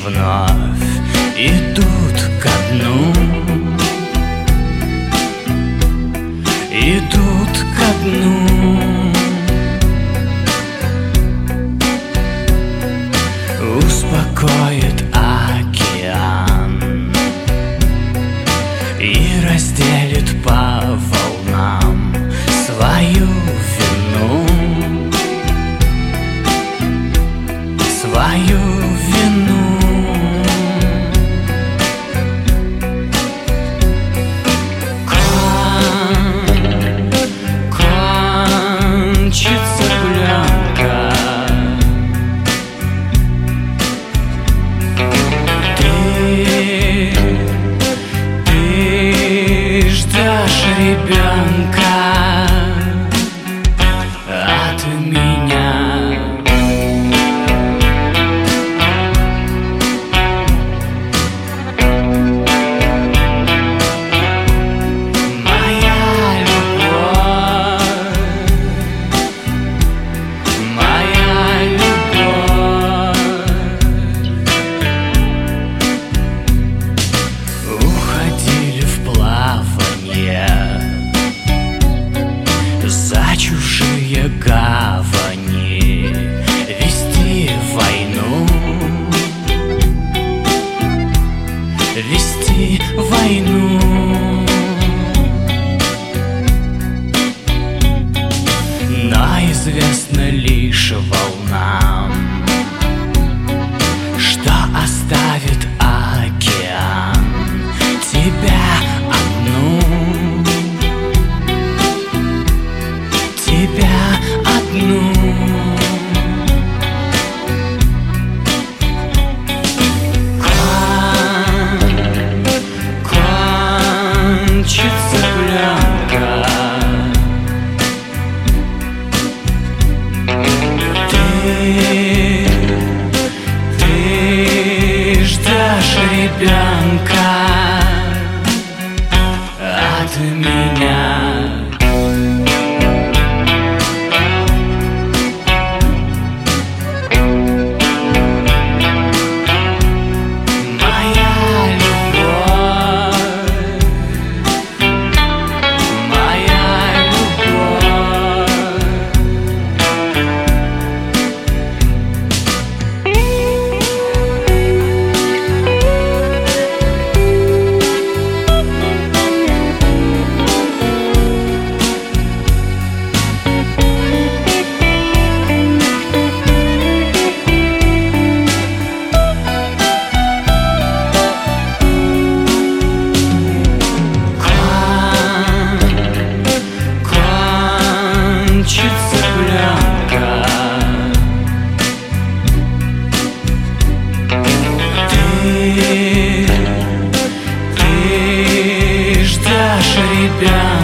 вновь идут ко дну, идут ко дну. Успокоит океан и разделит по волнам свою вину, свою вину. Кончится пленка, ты ждешь ребенка от меня. За чужие гавани вести войну, вести войну. Но известно лишь волнам, что оставит океан тебя одну, тебя одну. Кончится пленка, ты ждешь ребенка от меня. Кончится пленка, ты ждешь ребенка.